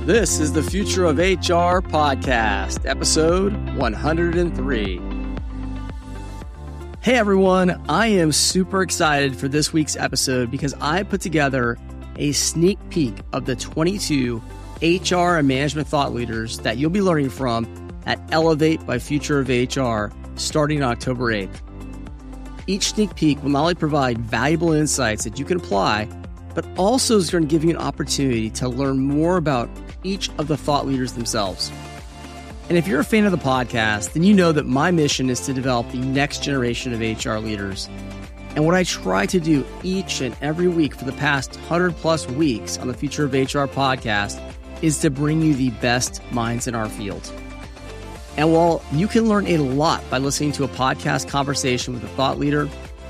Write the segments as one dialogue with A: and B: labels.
A: This is the Future of HR podcast, episode 103. Hey everyone, I am super excited for this week's episode because I put together a sneak peek of the 22 HR and management thought leaders that you'll be learning from at Elevate by Future of HR starting on October 8th. Each sneak peek will not only provide valuable insights that you can apply, but also is going to give you an opportunity to learn more about each of the thought leaders themselves. And if you're a fan of the podcast, then you know that my mission is to develop the next generation of HR leaders. And what I try to do each and every week for the past 100 plus weeks on the Future of HR podcast is to bring you the best minds in our field. And while you can learn a lot by listening to a podcast conversation with a thought leader,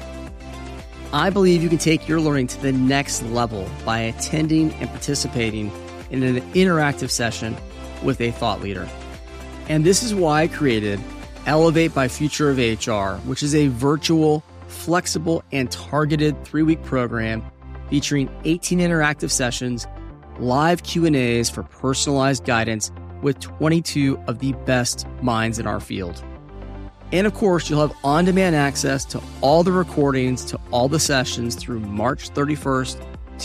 A: I believe you can take your learning to the next level by attending and participating in an interactive session with a thought leader. And this is why I created Elevate by Future of HR, which is a virtual, flexible, and targeted 3-week program featuring 18 interactive sessions, live Q&As for personalized guidance with 22 of the best minds in our field. And of course, you'll have on-demand access to all the recordings, to all the sessions through March 31st,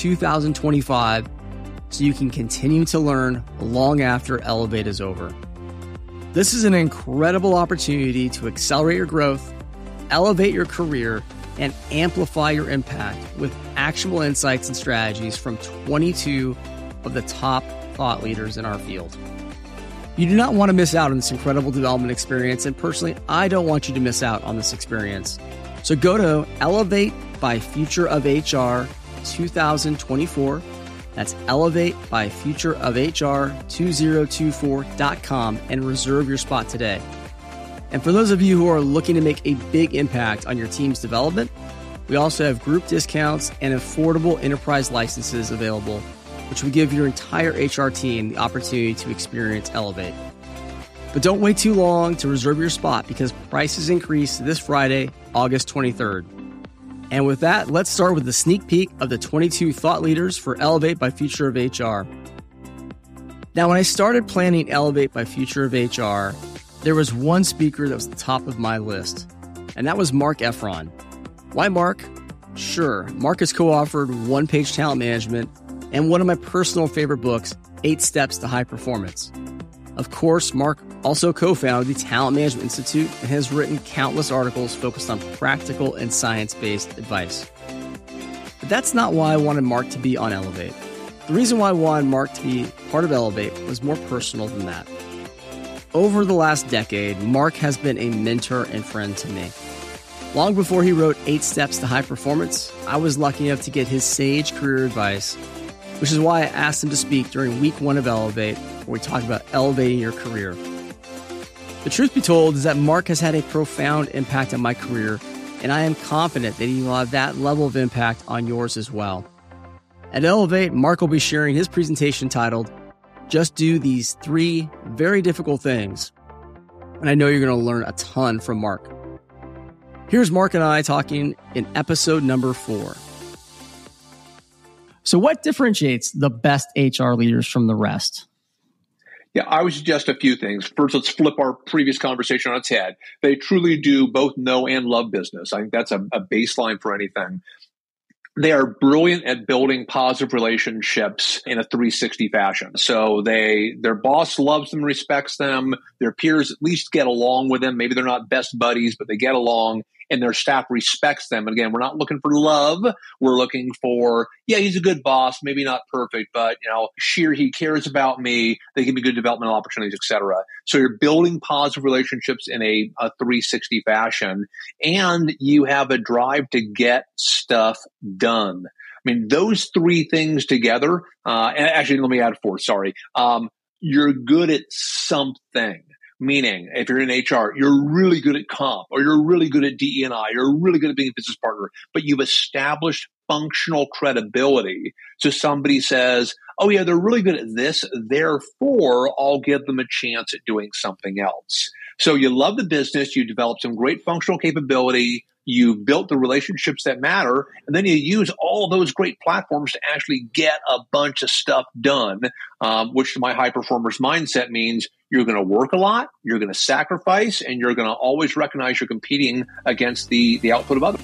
A: 2025, so you can continue to learn long after Elevate is over. This is an incredible opportunity to accelerate your growth, elevate your career, and amplify your impact with actionable insights and strategies from 22 of the top thought leaders in our field. You do not want to miss out on this incredible development experience, and personally, I don't want you to miss out on this experience. So go to Elevate by Future of HR 2024. That's Elevate by Future of HR 2024.com and reserve your spot today. And for those of you who are looking to make a big impact on your team's development, we also have group discounts and affordable enterprise licenses available, which will give your entire HR team the opportunity to experience Elevate. But don't wait too long to reserve your spot because prices increase this Friday, August 23rd. And with that, let's start with the sneak peek of the 22 thought leaders for Elevate by Future of HR. Now, when I started planning Elevate by Future of HR, there was one speaker that was the top of my list, and that was Marc Effron. Why Marc? Sure, Marc has co-authored One Page Talent Management and one of my personal favorite books, 8 Steps to High Performance. Of course, Marc also co-founded the Talent Management Institute and has written countless articles focused on practical and science-based advice. But that's not why I wanted Marc to be on Elevate. The reason why I wanted Marc to be part of Elevate was more personal than that. Over the last decade, Marc has been a mentor and friend to me. Long before he wrote 8 Steps to High Performance, I was lucky enough to get his sage career advice, which is why I asked him to speak during week 1 of Elevate, where we talked about elevating your career. The truth be told is that Marc has had a profound impact on my career, and I am confident that he will have that level of impact on yours as well. At Elevate, Marc will be sharing his presentation titled, Just Do These 3 Very Difficult Things. And I know you're going to learn a ton from Marc. Here's Marc and I talking in episode number 4. So what differentiates the best HR leaders from the rest?
B: Yeah, I would suggest a few things. First, let's flip our previous conversation on its head. They truly do both know and love business. I think that's a baseline for anything. They are brilliant at building positive relationships in a 360 fashion. So their boss loves them, respects them. Their peers at least get along with them. Maybe they're not best buddies, but they get along. And their staff respects them. And again, we're not looking for love. We're looking for, yeah, he's a good boss, maybe not perfect, but he cares about me. They give me good developmental opportunities, et cetera. So you're building positive relationships in a 360 fashion, and you have a drive to get stuff done. I mean, those 3 things together, and actually, let me add 4, sorry. You're good at something. Meaning, if you're in HR, you're really good at comp, or you're really good at DE&I, you're really good at being a business partner, but you've established functional credibility. So somebody says, oh yeah, they're really good at this, therefore I'll give them a chance at doing something else. So you love the business, you develop some great functional capability, you built the relationships that matter, and then you use all those great platforms to actually get a bunch of stuff done, which to my high performers mindset means you're going to work a lot, you're going to sacrifice, and you're going to always recognize you're competing against the output of others.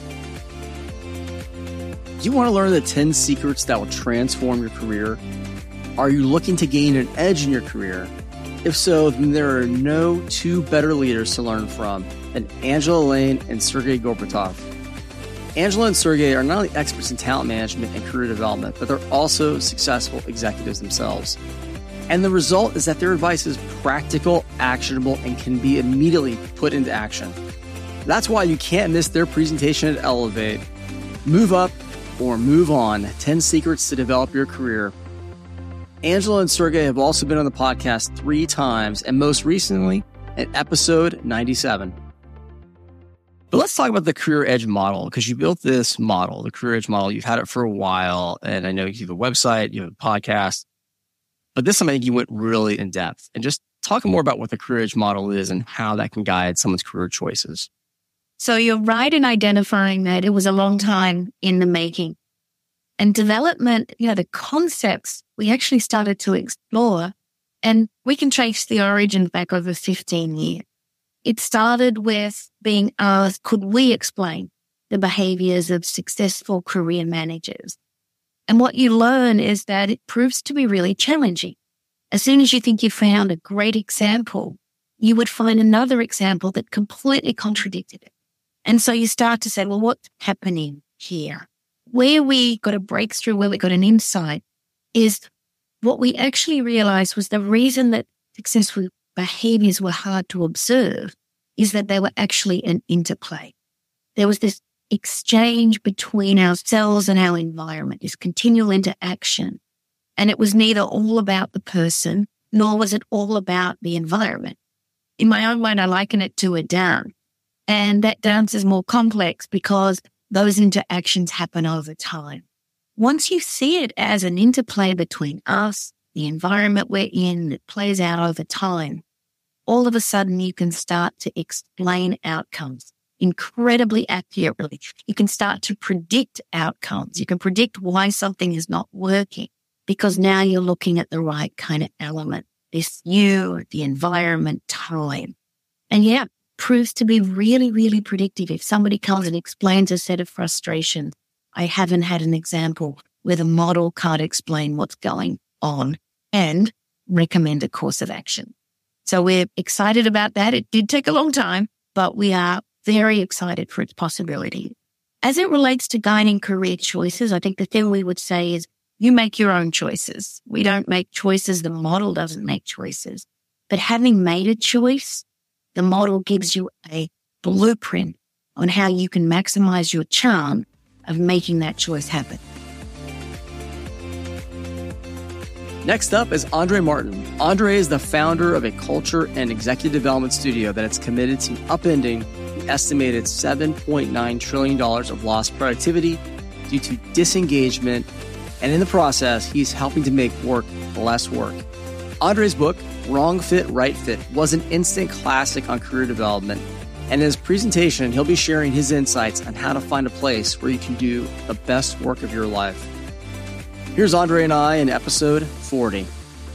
A: Do you want to learn the 10 secrets that will transform your career? Are you looking to gain an edge in your career? If so, then there are no two better leaders to learn from than Angela Lane and Sergey Gorbatov. Angela and Sergey are not only experts in talent management and career development, but they're also successful executives themselves. And the result is that their advice is practical, actionable, and can be immediately put into action. That's why you can't miss their presentation at Elevate. Move up or move on. 10 secrets to develop your career. Angela and Sergey have also been on the podcast 3 times, and most recently at episode 97. But let's talk about the Career Edge model, because you built this model, the Career Edge model. You've had it for a while, and I know you have a website, you have a podcast, but this time I think you went really in depth. And just talk more about what the Career Edge model is and how that can guide someone's career choices.
C: So you're right in identifying that it was a long time in the making. And development, the concepts we actually started to explore, and we can trace the origin back over 15 years. It started with being asked, could we explain the behaviors of successful career managers? And what you learn is that it proves to be really challenging. As soon as you think you found a great example, you would find another example that completely contradicted it. And so you start to say, well, what's happening here? Where we got a breakthrough, where we got an insight, is what we actually realized was the reason that successful behaviors were hard to observe is that they were actually an interplay. There was this exchange between ourselves and our environment, this continual interaction. And it was neither all about the person, nor was it all about the environment. In my own mind, I liken it to a dance. And that dance is more complex because those interactions happen over time. Once you see it as an interplay between us, the environment we're in, that plays out over time, all of a sudden you can start to explain outcomes incredibly accurately. You can start to predict outcomes. You can predict why something is not working because now you're looking at the right kind of element. This you, the environment, time. And proves to be really, really predictive. If somebody comes and explains a set of frustrations, I haven't had an example where the model can't explain what's going on and recommend a course of action. So we're excited about that. It did take a long time, but we are very excited for its possibility. As it relates to guiding career choices, I think the thing we would say is you make your own choices. We don't make choices. The model doesn't make choices. But having made a choice, the model gives you a blueprint on how you can maximize your chance of making that choice happen.
A: Next up is Andre Martin. Andre is the founder of a culture and executive development studio that is committed to upending the estimated $7.9 trillion of lost productivity due to disengagement. And in the process, he's helping to make work less work. Andre's book, Wrong Fit, Right Fit, was an instant classic on career development. And in his presentation, he'll be sharing his insights on how to find a place where you can do the best work of your life. Here's Andre and I in episode 40.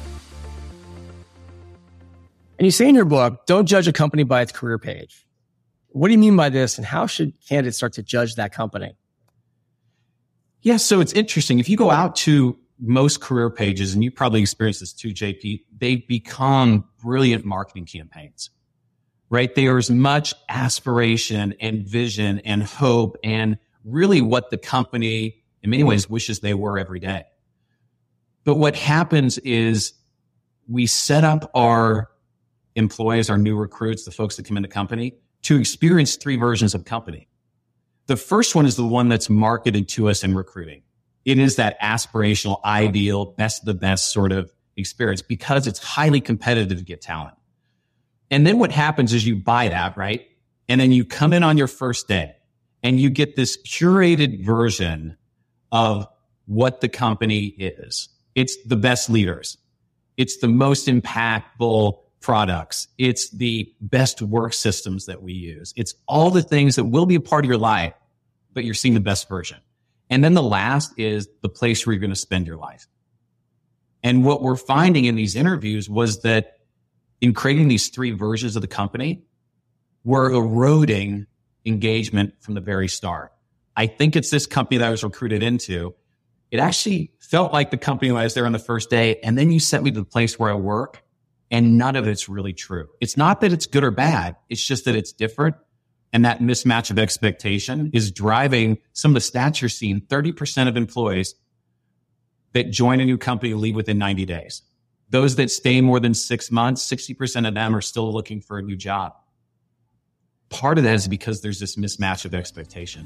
A: And you say in your book, don't judge a company by its career page. What do you mean by this, and how should candidates start to judge that company?
D: Yeah, so it's interesting. If you go out to most career pages, and you probably experienced this too, JP, they become brilliant marketing campaigns, right? There's much aspiration and vision and hope and really what the company in many ways wishes they were every day. But what happens is we set up our employees, our new recruits, the folks that come into company to experience 3 versions of company. The first one is the one that's marketed to us in recruiting. It is that aspirational, ideal, best of the best sort of experience because it's highly competitive to get talent. And then what happens is you buy that, right? And then you come in on your first day and you get this curated version of what the company is. It's the best leaders. It's the most impactful products. It's the best work systems that we use. It's all the things that will be a part of your life, but you're seeing the best version. And then the last is the place where you're going to spend your life. And what we're finding in these interviews was that in creating these three versions of the company, we're eroding engagement from the very start. I think it's this company that I was recruited into. It actually felt like the company when I was there on the first day. And then you sent me to the place where I work, and none of it's really true. It's not that it's good or bad. It's just that it's different. And that mismatch of expectation is driving some of the stats you're seeing. 30% of employees that join a new company leave within 90 days. Those that stay more than 6 months, 60% of them are still looking for a new job. Part of that is because there's this mismatch of expectation.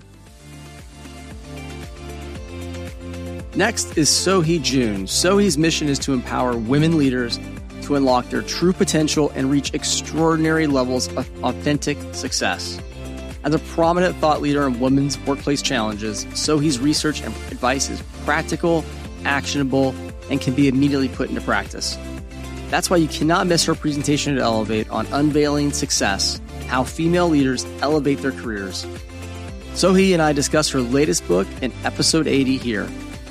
A: Next is Sohee June. Sohee's mission is to empower women leaders to unlock their true potential and reach extraordinary levels of authentic success. As a prominent thought leader in women's workplace challenges, Sohee's research and advice is practical, actionable, and can be immediately put into practice. That's why you cannot miss her presentation at Elevate on unveiling success, how female leaders elevate their careers. Sohee and I discuss her latest book in episode 80 here.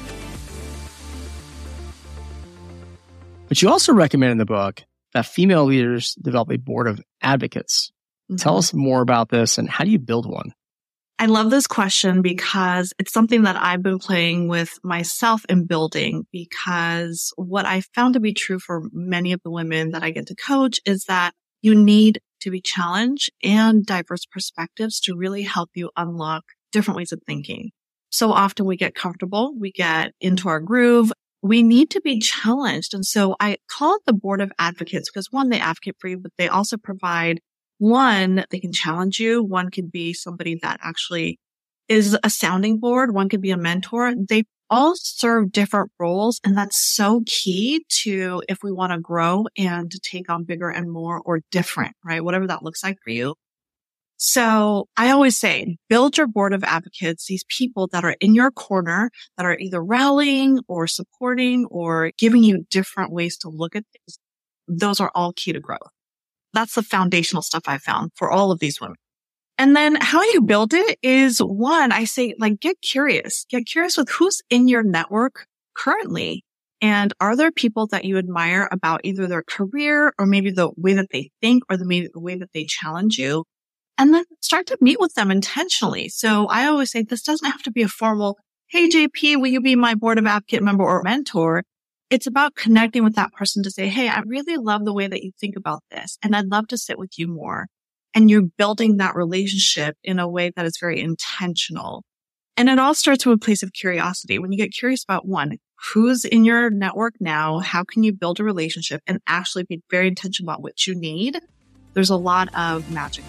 A: But you also recommend in the book that female leaders develop a board of advocates. Tell us more about this and how do you build one?
E: I love this question because it's something that I've been playing with myself in building, because what I found to be true for many of the women that I get to coach is that you need to be challenged and diverse perspectives to really help you unlock different ways of thinking. So often we get comfortable, we get into our groove. We need to be challenged. And so I call it the board of advocates because one, they advocate for you, but they also provide one, they can challenge you. One could be somebody that actually is a sounding board. One could be a mentor. They all serve different roles. And that's so key to if we want to grow and to take on bigger and more or different, right? Whatever that looks like for you. So I always say, build your board of advocates, these people that are in your corner, that are either rallying or supporting or giving you different ways to look at things. Those are all key to growth. That's the foundational stuff I found for all of these women. And then how you build it is one, I say, like, get curious with who's in your network currently. And are there people that you admire about either their career or maybe the way that they think or the way that they challenge you? And then start to meet with them intentionally. So I always say this doesn't have to be a formal, hey, JP, will you be my board of advocate member or mentor? It's about connecting with that person to say, hey, I really love the way that you think about this, and I'd love to sit with you more. And you're building that relationship in a way that is very intentional. And it all starts with a place of curiosity. When you get curious about one, who's in your network now? How can you build a relationship and actually be very intentional about what you need? There's a lot of magic.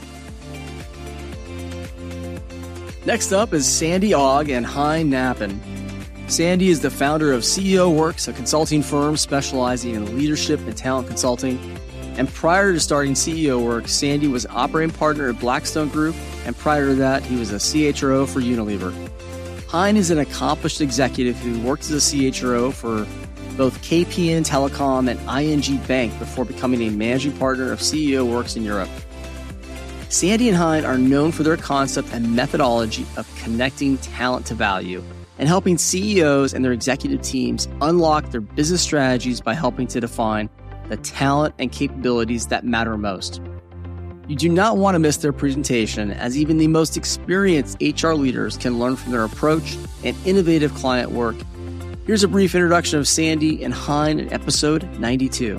A: Next up is Sandy Ogg and Hein Knappen. Sandy is the founder of CEO Works, a consulting firm specializing in leadership and talent consulting. And prior to starting CEO Works, Sandy was operating partner at Blackstone Group, and prior to that, he was a CHRO for Unilever. Hein is an accomplished executive who worked as a CHRO for both KPN Telecom and ING Bank before becoming a managing partner of CEO Works in Europe. Sandy and Hein are known for their concept and methodology of connecting talent to value and helping CEOs and their executive teams unlock their business strategies by helping to define the talent and capabilities that matter most. You do not want to miss their presentation, as even the most experienced HR leaders can learn from their approach and innovative client work. Here's a brief introduction of Sandy and Hein in episode 92.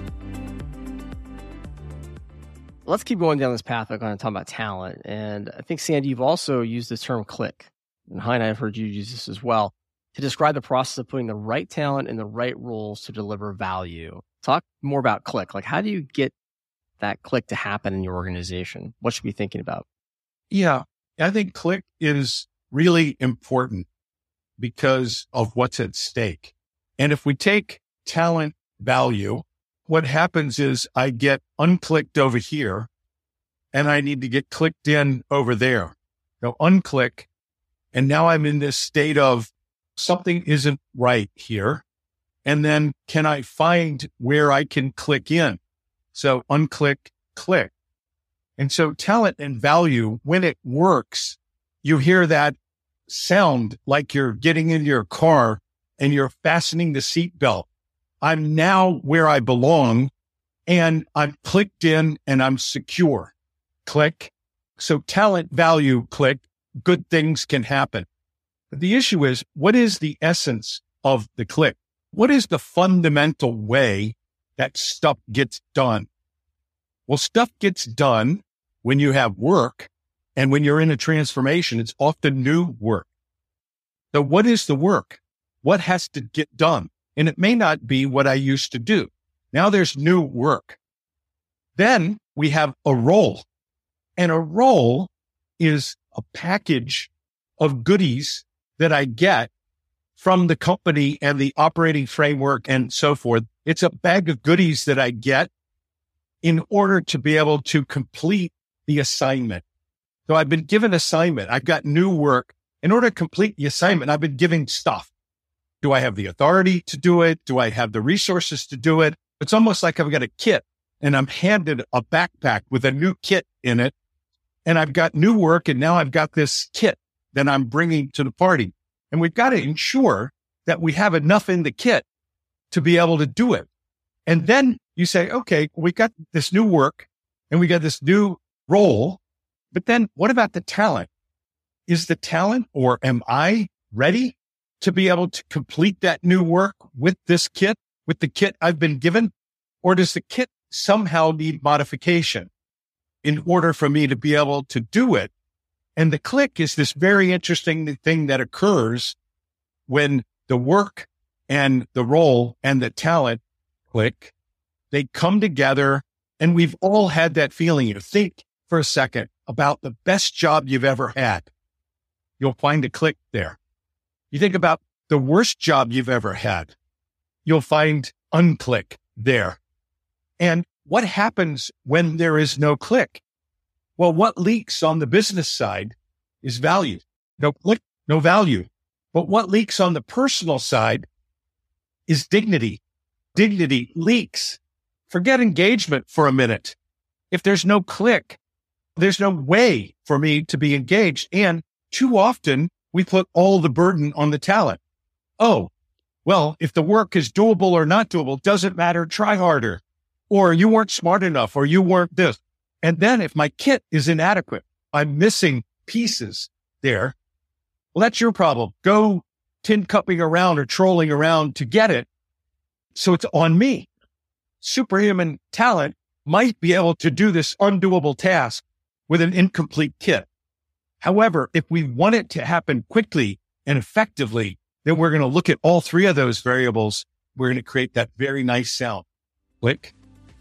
A: Let's keep going down this path. We're going to talk about talent. And I think, Sandy, you've also used the term click. And Hein, I've heard you use this as well, to describe the process of putting the right talent in the right roles to deliver value. Talk more about click. Like, how do you get that click to happen in your organization? What should we be thinking about?
F: Yeah, I think click is really important because of what's at stake. And if we take talent value, what happens is I get unclicked over here and I need to get clicked in over there. So unclick. And now I'm in this state of something isn't right here. And then can I find where I can click in? So unclick, click. And so talent and value, when it works, you hear that sound like you're getting into your car and you're fastening the seatbelt. I'm now where I belong and I'm clicked in and I'm secure. Click. So talent, value, click, good things can happen. But the issue is, what is the essence of the click? What is the fundamental way that stuff gets done? Well, stuff gets done when you have work, and when you're in a transformation, it's often new work. So what is the work? What has to get done? And it may not be what I used to do. Now there's new work. Then we have a role. And a role is a package of goodies that I get from the company and the operating framework and so forth. It's a bag of goodies that I get in order to be able to complete the assignment. So I've been given assignment. I've got new work. In order to complete the assignment, I've been given stuff. Do I have the authority to do it? Do I have the resources to do it? It's almost like I've got a kit and I'm handed a backpack with a new kit in it. And I've got new work. And now I've got this kit that I'm bringing to the party. And we've got to ensure that we have enough in the kit to be able to do it. And then you say, okay, we got this new work and we got this new role, but then what about the talent? Is the talent, or am I ready to be able to complete that new work with this kit, with the kit I've been given? Or does the kit somehow need modification in order for me to be able to do it? And the click is this very interesting thing that occurs when the work and the role and the talent click, they come together. And we've all had that feeling. You think for a second about the best job you've ever had. You'll find a click there. You think about the worst job you've ever had. You'll find unclick there. And what happens when there is no click? Well, what leaks on the business side is value. No click, no value. But what leaks on the personal side is dignity. Dignity leaks. Forget engagement for a minute. If there's no click, there's no way for me to be engaged. And too often we put all the burden on the talent. Oh, well, if the work is doable or not doable, doesn't matter. Try harder. Or you weren't smart enough, or you weren't this. And then if my kit is inadequate, I'm missing pieces there. Well, that's your problem. Go tin cupping around or trolling around to get it. So it's on me. Superhuman talent might be able to do this undoable task with an incomplete kit. However, if we want it to happen quickly and effectively, then we're going to look at all three of those variables. We're going to create that very nice sound. Click.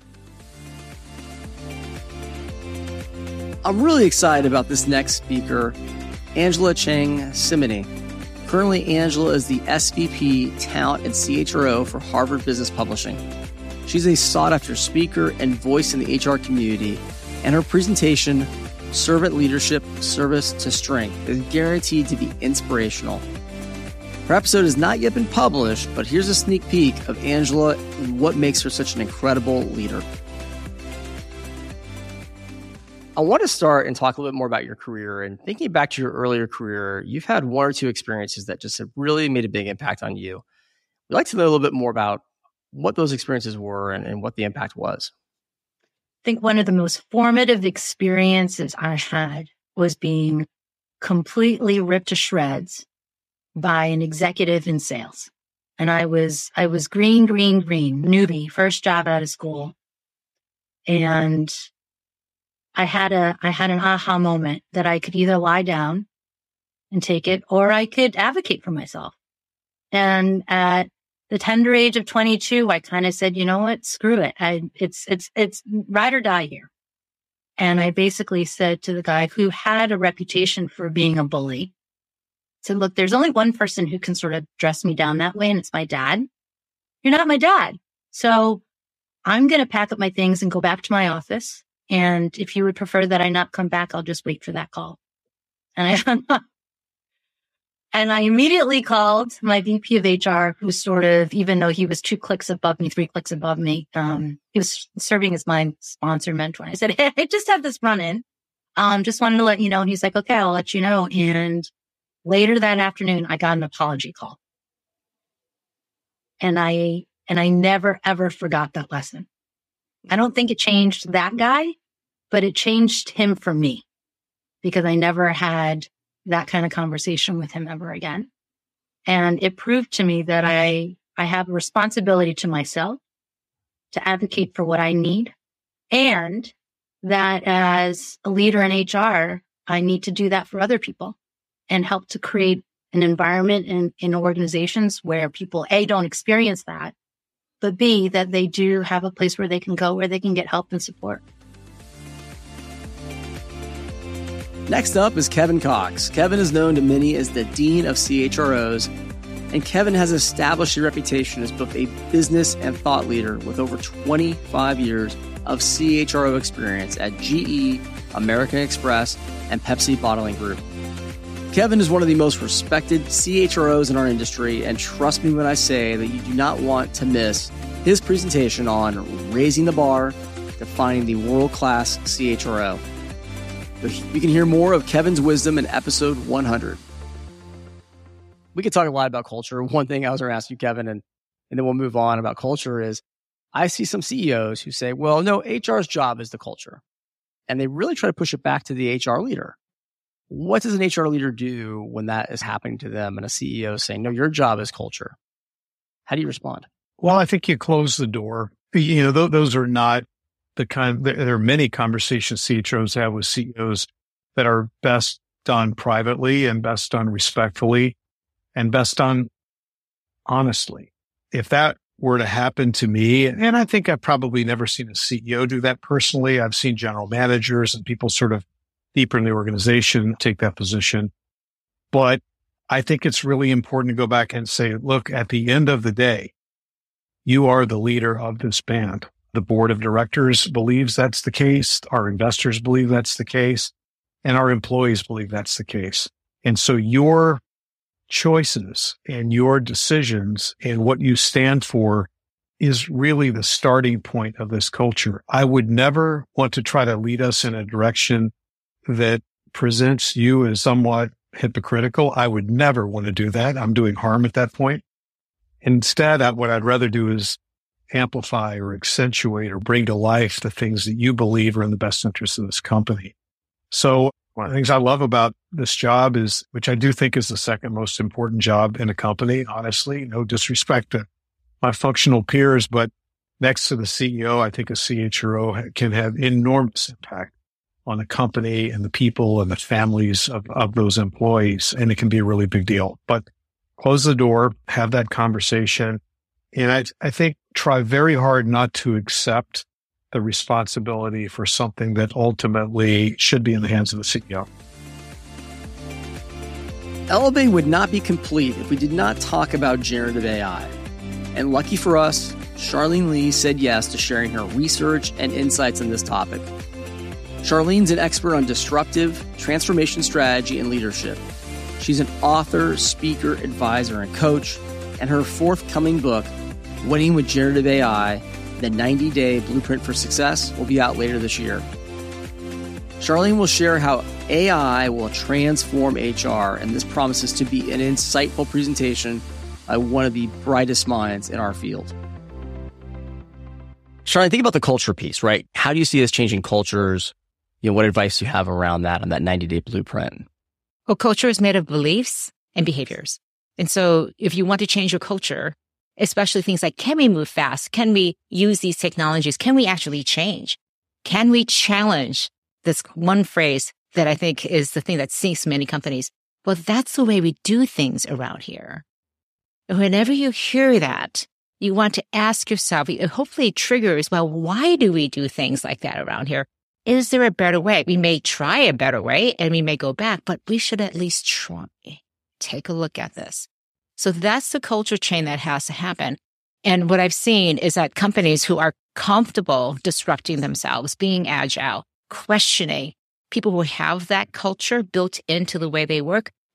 A: I'm really excited about this next speaker, Angela Chang Simini. Currently, Angela is the SVP Talent and CHRO for Harvard Business Publishing. She's a sought-after speaker and voice in the HR community, and her presentation, Servant Leadership, Service to Strength, is guaranteed to be inspirational. Her episode has not yet been published, but here's a sneak peek of Angela and what makes her such an incredible leader. I want to start and talk a little bit more about your career. And thinking back to your earlier career, you've had one or two experiences that just have really made a big impact on you. We'd like to know a little bit more about what those experiences were and what the impact was.
C: I think one of the most formative experiences I had was being completely ripped to shreds by an executive in sales. And I was green, newbie, first job out of school. And I had an aha moment that I could either lie down and take it, or I could advocate for myself. And at the tender age of 22, I kind of said, you know what, screw it. It's ride or die here. And I basically said to the guy who had a reputation for being a bully, said, look, there's only one person who can sort of dress me down that way, and it's my dad. You're not my dad. So I'm going to pack up my things and go back to my office. And if you would prefer that I not come back, I'll just wait for that call. And I hung up.
G: And I immediately called my VP of HR, who sort of, even though he was 2 clicks above me, 3 clicks above me, he was serving as my sponsor mentor. I said, hey, I just had this run-in. Just wanted to let you know. And he's like, okay, I'll let you know. And later that afternoon, I got an apology call. And I never, ever forgot that lesson. I don't think it changed that guy, but it changed him for me because I never had that kind of conversation with him ever again. And it proved to me that I have a responsibility to myself to advocate for what I need, and that as a leader in HR, I need to do that for other people and help to create an environment in organizations where people, A, don't experience that, but B, that they do have a place where they can go, where they can get help and support.
A: Next up is Kevin Cox. Kevin is known to many as the Dean of CHROs, and Kevin has established a reputation as both a business and thought leader with over 25 years of CHRO experience at GE, American Express, and Pepsi Bottling Group. Kevin is one of the most respected CHROs in our industry, and trust me when I say that you do not want to miss his presentation on raising the bar, defining the world-class CHRO. You can hear more of Kevin's wisdom in episode 100. We could talk a lot about culture. One thing I was going to ask you, Kevin, and then we'll move on about culture is I see some CEOs who say, well, no, HR's job is the culture. And they really try to push it back to the HR leader. What does an HR leader do when that is happening to them and a CEO is saying, no, your job is culture? How do you respond?
F: Well, I think you close the door. Those are not the kind. There are many conversations CHROs have with CEOs that are best done privately and best done respectfully and best done honestly. If that were to happen to me, and I think I've probably never seen a CEO do that personally. I've seen general managers and people sort of deeper in the organization take that position. But I think it's really important to go back and say, look, at the end of the day, you are the leader of this band. The board of directors believes that's the case. Our investors believe that's the case. And our employees believe that's the case. And so your choices and your decisions and what you stand for is really the starting point of this culture. I would never want to try to lead us in a direction that presents you as somewhat hypocritical. I would never want to do that. I'm doing harm at that point. Instead, what I'd rather do is amplify or accentuate or bring to life the things that you believe are in the best interest of this company. So one of the things I love about this job is, which I do think is the second most important job in a company, honestly, no disrespect to my functional peers, but next to the CEO, I think a CHRO can have enormous impact on the company and the people and the families of those employees. And it can be a really big deal, but close the door, have that conversation. And I think try very hard not to accept the responsibility for something that ultimately should be in the hands of the CEO.
A: Elevate would not be complete if we did not talk about generative AI. And lucky for us, Charlene Lee said yes to sharing her research and insights on this topic. Charlene's an expert on disruptive transformation strategy and leadership. She's an author, speaker, advisor, and coach, and her forthcoming book, Winning with Generative AI, The 90-Day Blueprint for Success, will be out later this year. Charlene will share how AI will transform HR, and this promises to be an insightful presentation by one of the brightest minds in our field. Charlene, think about the culture piece, right? How do you see this changing cultures? What advice do you have around that on that 90-day blueprint?
H: Well, culture is made of beliefs and behaviors. And so if you want to change your culture, especially things like, can we move fast? Can we use these technologies? Can we actually change? Can we challenge this one phrase that I think is the thing that sinks many companies? Well, that's the way we do things around here. And whenever you hear that, you want to ask yourself, hopefully it triggers, well, why do we do things like that around here? Is there a better way? We may try a better way and we may go back, but we should at least try. Take a look at this. So that's the culture change that has to happen. And what I've seen is that companies who are comfortable disrupting themselves, being agile, questioning, people who have that culture built into the way they work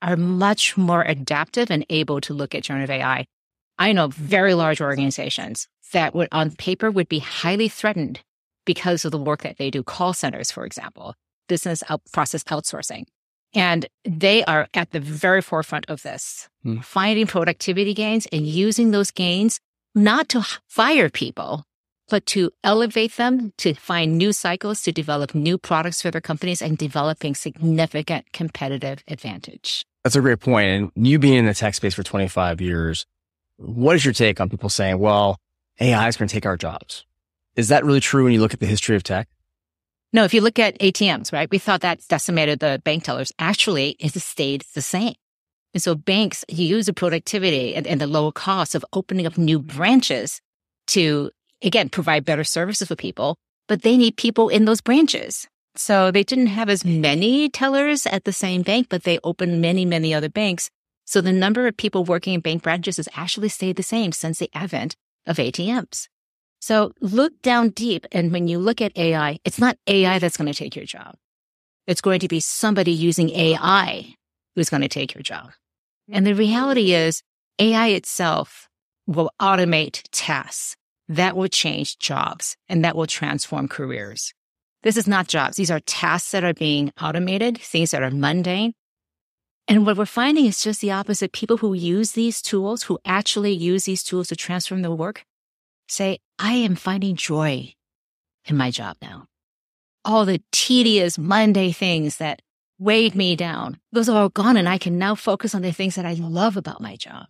H: are much more adaptive and able to look at generative AI. I know very large organizations that would on paper would be highly threatened because of the work that they do, call centers, for example, process outsourcing. And they are at the very forefront of this, finding productivity gains and using those gains not to fire people, but to elevate them, to find new cycles, to develop new products for their companies and developing significant competitive advantage.
I: That's a great point. And you being in the tech space for 25 years, what is your take on people saying, well, AI is going to take our jobs? Is that really true when you look at the history of tech?
H: No, if you look at ATMs, right, we thought that decimated the bank tellers. Actually, it has stayed the same. And so banks use the productivity and the lower cost of opening up new branches to, again, provide better services for people, but they need people in those branches. So they didn't have as many tellers at the same bank, but they opened many, many other banks. So the number of people working in bank branches has actually stayed the same since the advent of ATMs. So look down deep. And when you look at AI, it's not AI that's going to take your job. It's going to be somebody using AI who's going to take your job. And the reality is AI itself will automate tasks that will change jobs and that will transform careers. This is not jobs. These are tasks that are being automated, things that are mundane. And what we're finding is just the opposite. People who use these tools, who actually use these tools to transform their work, say, I am finding joy in my job now. All the tedious, mundane things that weighed me down, those are all gone, and I can now focus on the things that I love about my job.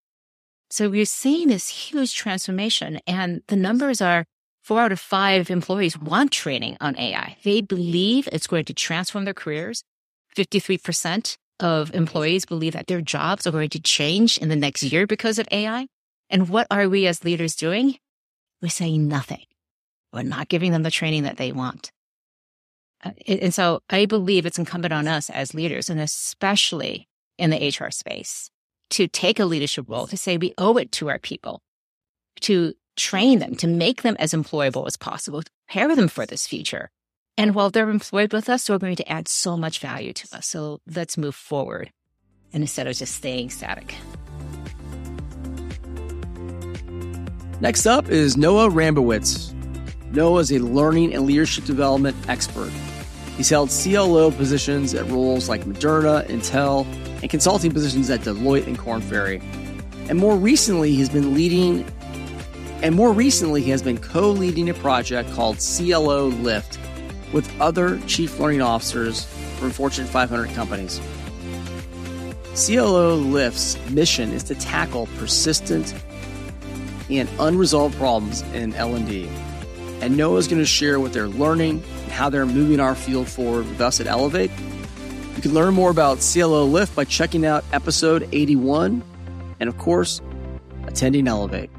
H: So we're seeing this huge transformation, and the numbers are 4 out of 5 employees want training on AI. They believe it's going to transform their careers. 53% of employees believe that their jobs are going to change in the next year because of AI. And what are we as leaders doing? We're saying nothing. We're not giving them the training that they want. And so I believe it's incumbent on us as leaders, and especially in the HR space, to take a leadership role, to say we owe it to our people, to train them, to make them as employable as possible, to prepare them for this future. And while they're employed with us, they're going to add so much value to us. So let's move forward, and instead of just staying static.
A: Next up is Noah Rambowitz. Noah is a learning and leadership development expert. He's held CLO positions at roles like Moderna, Intel, and consulting positions at Deloitte and Korn Ferry. And more recently, he has been co-leading a project called CLO Lift with other chief learning officers from Fortune 500 companies. CLO Lift's mission is to tackle persistent and unresolved problems in L&D. And Noah's going to share what they're learning and how they're moving our field forward with us at Elevate. You can learn more about CLO Lift by checking out episode 81 and, of course, attending Elevate.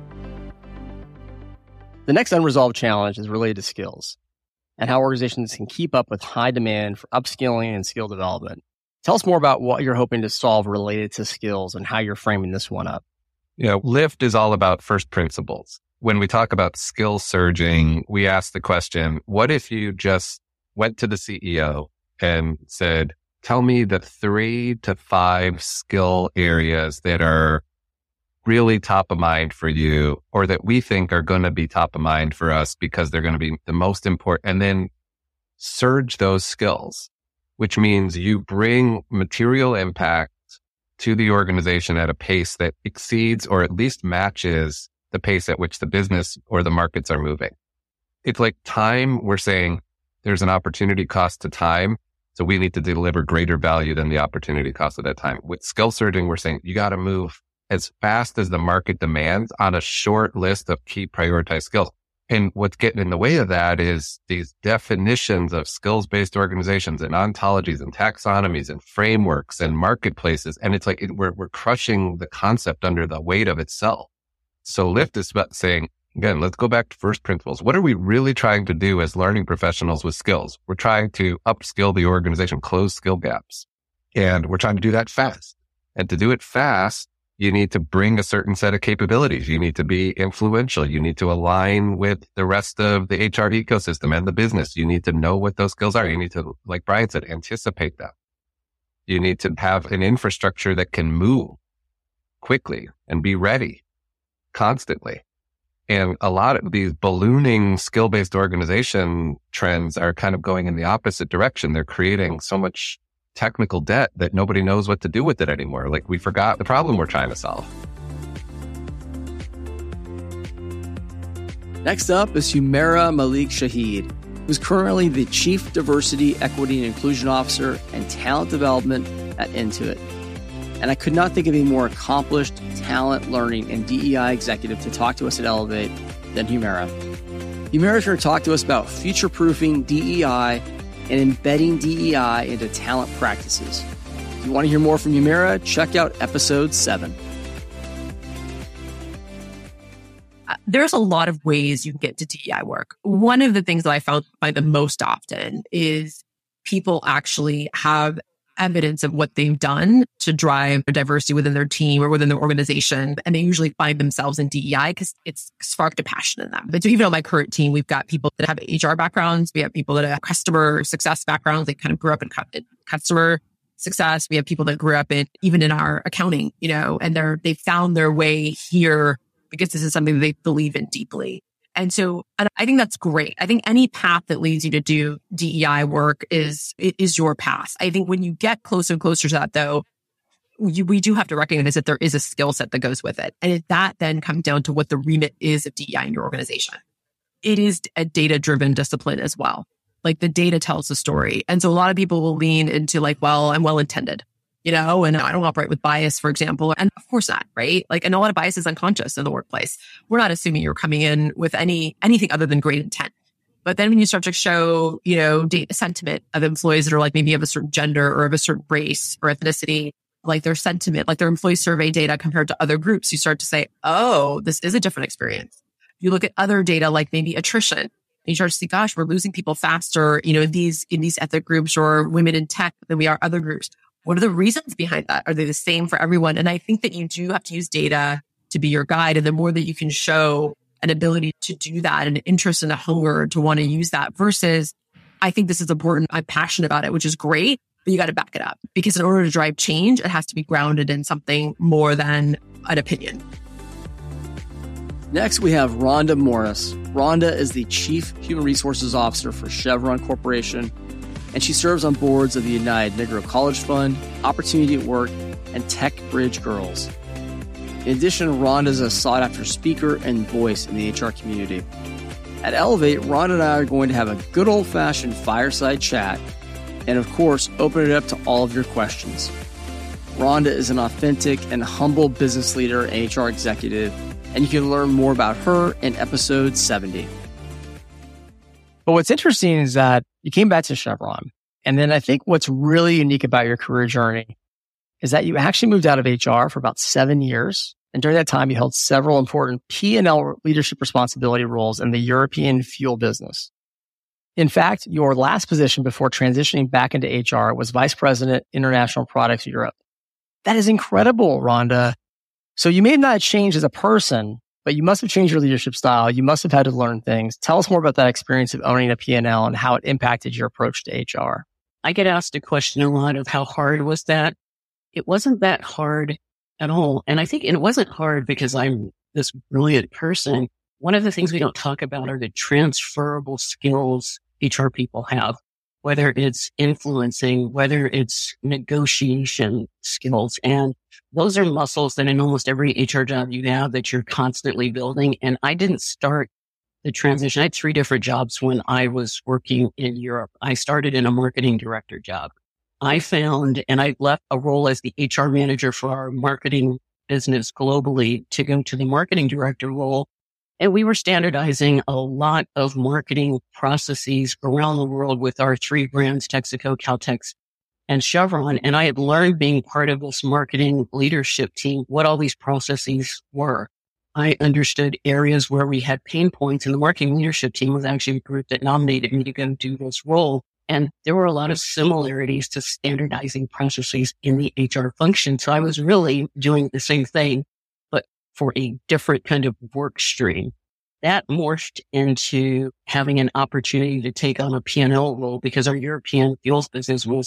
I: The next unresolved challenge is related to skills and how organizations can keep up with high demand for upskilling and skill development. Tell us more about what you're hoping to solve related to skills and how you're framing this one up.
J: Lift is all about first principles. When we talk about skill surging, we ask the question, what if you just went to the CEO and said, tell me the 3 to 5 skill areas that are really top of mind for you, or that we think are going to be top of mind for us because they're going to be the most important, and then surge those skills, which means you bring material impact to the organization at a pace that exceeds or at least matches the pace at which the business or the markets are moving. It's like time. We're saying there's an opportunity cost to time. So we need to deliver greater value than the opportunity cost of that time. With skill surging, we're saying you got to move as fast as the market demands on a short list of key prioritized skills. And what's getting in the way of that is these definitions of skills-based organizations and ontologies and taxonomies and frameworks and marketplaces. And it's like we're crushing the concept under the weight of itself. So Lift is about saying, again, let's go back to first principles. What are we really trying to do as learning professionals with skills? We're trying to upskill the organization, close skill gaps. And we're trying to do that fast. And to do it fast, you need to bring a certain set of capabilities. You need to be influential. You need to align with the rest of the HR ecosystem and the business. You need to know what those skills are. You need to, like Brian said, anticipate them. You need to have an infrastructure that can move quickly and be ready constantly. And a lot of these ballooning skill-based organization trends are kind of going in the opposite direction. They're creating so much technical debt that nobody knows what to do with it anymore. Like, we forgot the problem we're trying to solve.
A: Next up is Humaira Malik Shahid, who's currently the Chief Diversity, Equity, and Inclusion Officer and Talent Development at Intuit. And I could not think of a more accomplished talent, learning, and DEI executive to talk to us at Elevate than Humaira. Humaira's going to talk to us about future-proofing DEI and embedding DEI into talent practices. If you want to hear more from Humaira, check out episode 7.
K: There's a lot of ways you can get to DEI work. One of the things that I find the most often is people actually have evidence of what they've done to drive diversity within their team or within their organization. And they usually find themselves in DEI because it's sparked a passion in them. But so even on my current team, we've got people that have HR backgrounds. We have people that have customer success backgrounds. They kind of grew up in customer success. We have people that grew up even in our accounting, and they found their way here because this is something that they believe in deeply. And I think that's great. I think any path that leads you to do DEI work is your path. I think when you get closer and closer to that, though, we do have to recognize that there is a skill set that goes with it. And that then comes down to what the remit is of DEI in your organization. It is a data-driven discipline as well. Like, the data tells the story. And so a lot of people will lean into I'm well-intended, and I don't operate with bias, for example. And of course not, right? And a lot of bias is unconscious in the workplace. We're not assuming you're coming in with anything other than great intent. But then when you start to show, data sentiment of employees that are maybe of a certain gender or of a certain race or ethnicity, their sentiment, their employee survey data compared to other groups, you start to say, oh, this is a different experience. You look at other data, maybe attrition, and you start to see, gosh, we're losing people faster, in these ethnic groups or women in tech than we are other groups. What are the reasons behind that? Are they the same for everyone? And I think that you do have to use data to be your guide. And the more that you can show an ability to do that, an interest and a hunger to want to use that, versus, I think this is important, I'm passionate about it, which is great, but you got to back it up. Because in order to drive change, it has to be grounded in something more than an opinion.
A: Next, we have Rhonda Morris. Rhonda is the Chief Human Resources Officer for Chevron Corporation, and she serves on boards of the United Negro College Fund, Opportunity at Work, and Tech Bridge Girls. In addition, Rhonda is a sought-after speaker and voice in the HR community. At Elevate, Rhonda and I are going to have a good old-fashioned fireside chat and, of course, open it up to all of your questions. Rhonda is an authentic and humble business leader and HR executive, and you can learn more about her in episode 70.
I: But what's interesting is that you came back to Chevron. And then I think what's really unique about your career journey is that you actually moved out of HR for about 7 years. And during that time, you held several important P&L leadership responsibility roles in the European fuel business. In fact, your last position before transitioning back into HR was Vice President, International Products Europe. That is incredible, Rhonda. So you may have not changed as a person, but you must have changed your leadership style. You must have had to learn things. Tell us more about that experience of owning a P&L and how it impacted your approach to HR.
L: I get asked a question a lot of how hard was that? It wasn't that hard at all. And I think it wasn't hard because I'm this brilliant person. One of the things we don't talk about are the transferable skills HR people have, whether it's influencing, whether it's negotiation skills. And those are muscles that in almost every HR job you have that you're constantly building. And I didn't start the transition. I had 3 different jobs when I was working in Europe. I started in a marketing director job. I found, and I left a role as the HR manager for our marketing business globally to go to the marketing director role. And we were standardizing a lot of marketing processes around the world with our 3 brands, Texaco, Caltex, and Chevron. And I had learned being part of this marketing leadership team, what all these processes were. I understood areas where we had pain points, and the marketing leadership team was actually a group that nominated me to go do this role. And there were a lot of similarities to standardizing processes in the HR function. So I was really doing the same thing, but for a different kind of work stream. That morphed into having an opportunity to take on a P&L role because our European fuels business was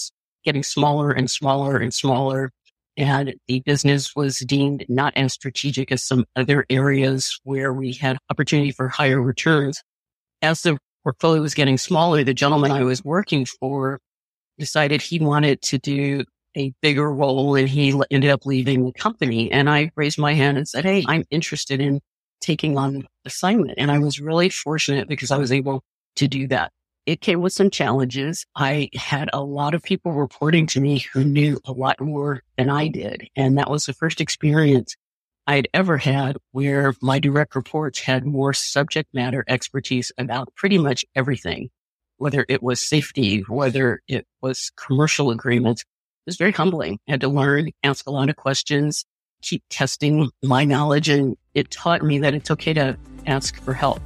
L: getting smaller and smaller and smaller. And the business was deemed not as strategic as some other areas where we had opportunity for higher returns. As the portfolio was getting smaller, the gentleman I was working for decided he wanted to do a bigger role, and he ended up leaving the company. And I raised my hand and said, hey, I'm interested in taking on assignment. And I was really fortunate because I was able to do that. It came with some challenges. I had a lot of people reporting to me who knew a lot more than I did. And that was the first experience I'd ever had where my direct reports had more subject matter expertise about pretty much everything, whether it was safety, whether it was commercial agreements. It was very humbling. I had to learn, ask a lot of questions, keep testing my knowledge, and it taught me that it's okay to ask for help.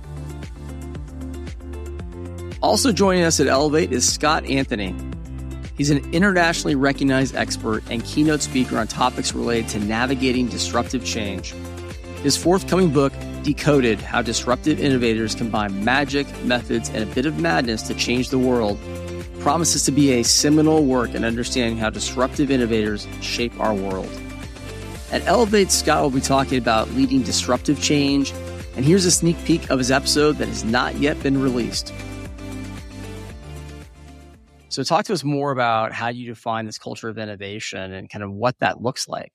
A: Also joining us at Elevate is Scott Anthony. He's an internationally recognized expert and keynote speaker on topics related to navigating disruptive change. His forthcoming book, Decoded: How Disruptive Innovators Combine Magic, Methods, and a Bit of Madness to Change the World, promises to be a seminal work in understanding how disruptive innovators shape our world. At Elevate, Scott will be talking about leading disruptive change, and here's a sneak peek of his episode that has not yet been released. So talk to us more about how you define this culture of innovation and kind of what that looks like.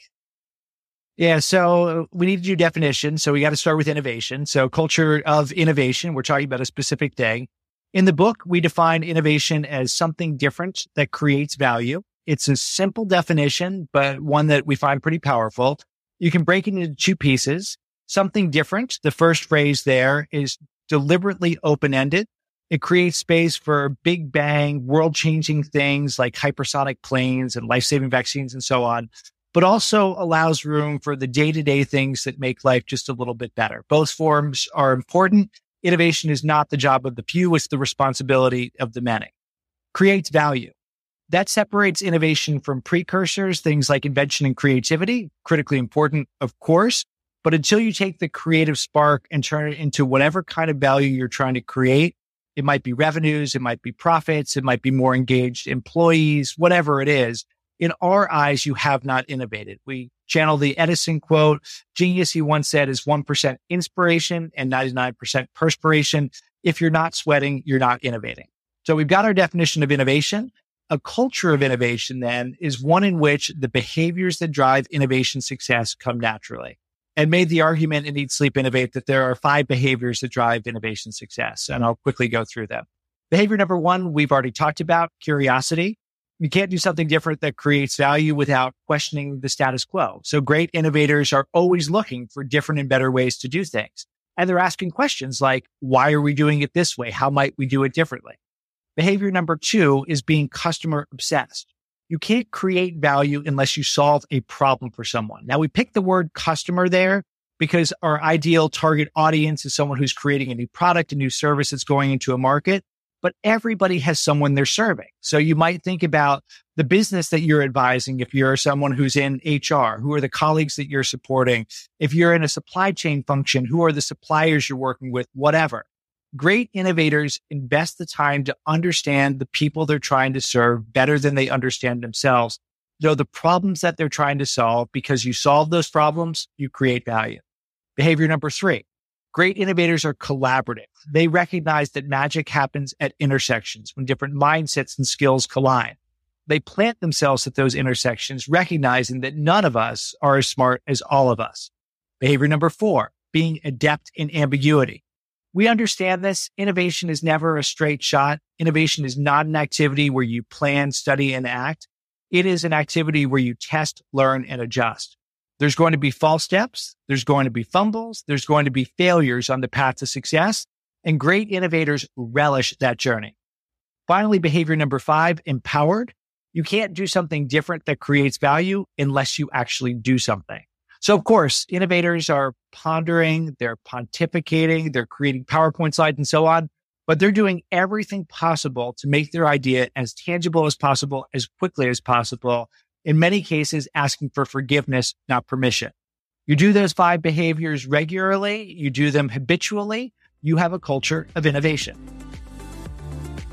M: Yeah, so we need to do definition. So we got to start with innovation. So culture of innovation, we're talking about a specific thing. In the book, we define innovation as something different that creates value. It's a simple definition, but one that we find pretty powerful. You can break it into two pieces. Something different, the first phrase there, is deliberately open-ended. It creates space for big bang, world-changing things like hypersonic planes and life-saving vaccines and so on, but also allows room for the day-to-day things that make life just a little bit better. Both forms are important. Innovation is not the job of the few, it's the responsibility of the many. Creates value. That separates innovation from precursors, things like invention and creativity, critically important, of course. But until you take the creative spark and turn it into whatever kind of value you're trying to create, it might be revenues, it might be profits, it might be more engaged employees, whatever it is. In our eyes, you have not innovated. We channel the Edison quote. Genius, he once said, is 1% inspiration and 99% perspiration. If you're not sweating, you're not innovating. So we've got our definition of innovation. A culture of innovation, then, is one in which the behaviors that drive innovation success come naturally. And made the argument in Eat, Sleep, Innovate that there are 5 behaviors that drive innovation success. And I'll quickly go through them. Behavior number 1, we've already talked about, curiosity. You can't do something different that creates value without questioning the status quo. So great innovators are always looking for different and better ways to do things. And they're asking questions like, why are we doing it this way? How might we do it differently? Behavior number 2 is being customer obsessed. You can't create value unless you solve a problem for someone. Now, we picked the word customer there because our ideal target audience is someone who's creating a new product, a new service that's going into a market, but everybody has someone they're serving. So you might think about the business that you're advising. If you're someone who's in HR, who are the colleagues that you're supporting? If you're in a supply chain function, who are the suppliers you're working with? Whatever. Great innovators invest the time to understand the people they're trying to serve better than they understand themselves. Know the problems that they're trying to solve, because you solve those problems, you create value. Behavior number 3. Great innovators are collaborative. They recognize that magic happens at intersections when different mindsets and skills collide. They plant themselves at those intersections, recognizing that none of us are as smart as all of us. Behavior number 4, being adept in ambiguity. We understand this. Innovation is never a straight shot. Innovation is not an activity where you plan, study, and act. It is an activity where you test, learn, and adjust. There's going to be false steps. There's going to be fumbles. There's going to be failures on the path to success. And great innovators relish that journey. Finally, behavior number 5, empowered. You can't do something different that creates value unless you actually do something. So, of course, innovators are pondering, they're pontificating, they're creating PowerPoint slides and so on, but they're doing everything possible to make their idea as tangible as possible, as quickly as possible. In many cases, asking for forgiveness, not permission. You do those 5 behaviors regularly, you do them habitually, you have a culture of innovation.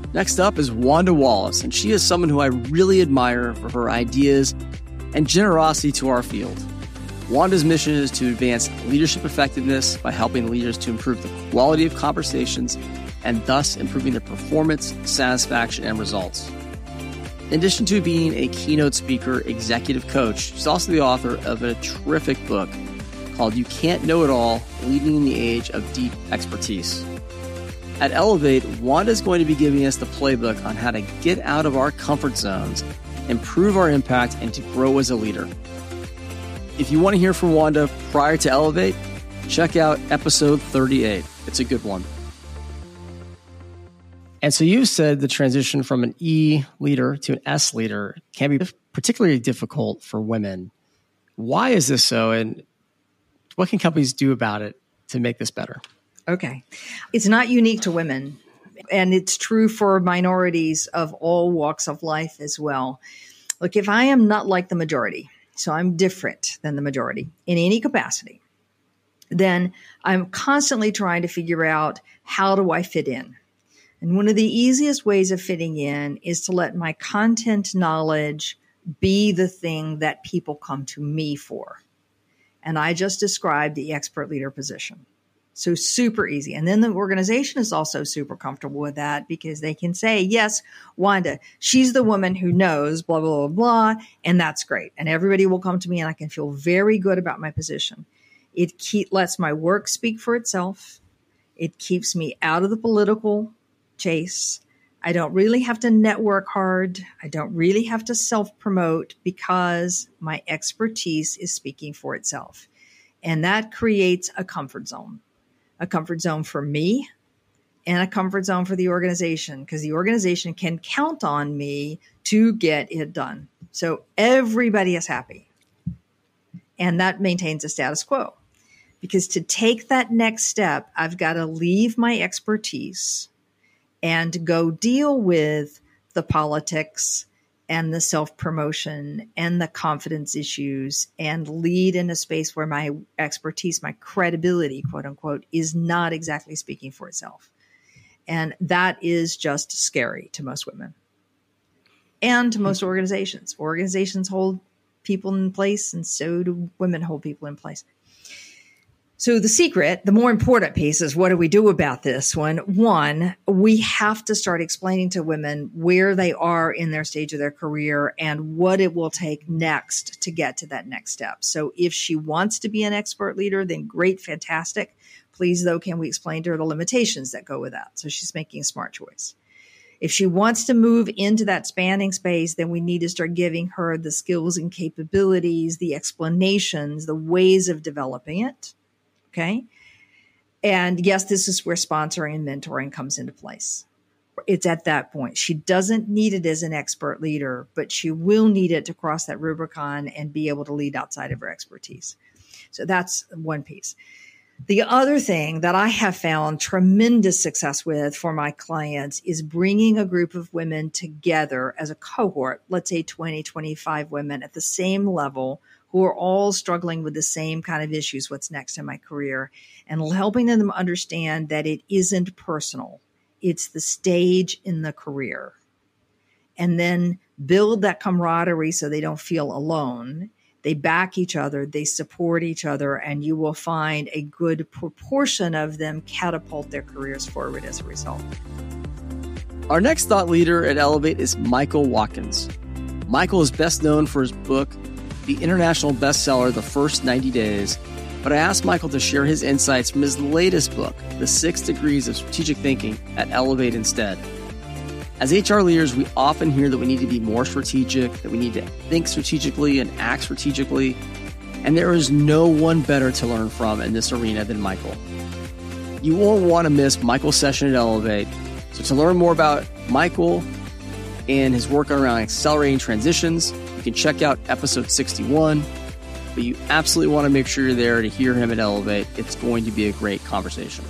A: Next up is Wanda Wallace, and she is someone who I really admire for her ideas and generosity to our field. Wanda's mission is to advance leadership effectiveness by helping leaders to improve the quality of conversations and thus improving their performance, satisfaction, and results. In addition to being a keynote speaker, executive coach, she's also the author of a terrific book called You Can't Know It All, Leading in the Age of Deep Expertise. At Elevate, Wanda is going to be giving us the playbook on how to get out of our comfort zones, improve our impact, and to grow as a leader. If you want to hear from Wanda prior to Elevate, check out episode 38. It's a good one. And so you said the transition from an E leader to an S leader can be particularly difficult for women. Why is this so? And what can companies do about it to make this better?
N: Okay. It's not unique to women, and it's true for minorities of all walks of life as well. Look, if I am not like the majority, so I'm different than the majority in any capacity, then I'm constantly trying to figure out, how do I fit in? And one of the easiest ways of fitting in is to let my content knowledge be the thing that people come to me for. And I just described the expert leader position. So super easy. And then the organization is also super comfortable with that because they can say, yes, Wanda, she's the woman who knows blah, blah, blah, blah. And that's great. And everybody will come to me and I can feel very good about my position. It lets my work speak for itself. It keeps me out of the political chase. I don't really have to network hard. I don't really have to self-promote because my expertise is speaking for itself. And that creates a comfort zone for me and a comfort zone for the organization, because the organization can count on me to get it done. So everybody is happy. And that maintains a status quo, because to take that next step, I've got to leave my expertise and go deal with the politics and the self-promotion and the confidence issues and lead in a space where my expertise, my credibility, quote unquote, is not exactly speaking for itself. And that is just scary to most women and to most organizations. Organizations hold people in place, and so do women hold people in place. So the secret, the more important piece is, what do we do about this one? One, we have to start explaining to women where they are in their stage of their career and what it will take next to get to that next step. So if she wants to be an expert leader, then great, fantastic. Please, though, can we explain to her the limitations that go with that? So she's making a smart choice. If she wants to move into that spanning space, then we need to start giving her the skills and capabilities, the explanations, the ways of developing it. Okay. And yes, this is where sponsoring and mentoring comes into place. It's at that point. She doesn't need it as an expert leader, but she will need it to cross that Rubicon and be able to lead outside of her expertise. So that's one piece. The other thing that I have found tremendous success with for my clients is bringing a group of women together as a cohort, let's say 20, 25 women at the same level, who are all struggling with the same kind of issues, what's next in my career, and helping them understand that it isn't personal. It's the stage in the career. And then build that camaraderie so they don't feel alone. They back each other, they support each other, and you will find a good proportion of them catapult their careers forward as a result.
A: Our next thought leader at Elevate is Michael Watkins. Michael is best known for his book, the international bestseller, The First 90 Days, but I asked Michael to share his insights from his latest book, The 6 Degrees of Strategic Thinking, at Elevate instead. As HR leaders, we often hear that we need to be more strategic, that we need to think strategically and act strategically, and there is no one better to learn from in this arena than Michael. You won't want to miss Michael's session at Elevate, so to learn more about Michael and his work around accelerating transitions, you can check out episode 61, but you absolutely want to make sure you're there to hear him at Elevate. It's going to be a great conversation.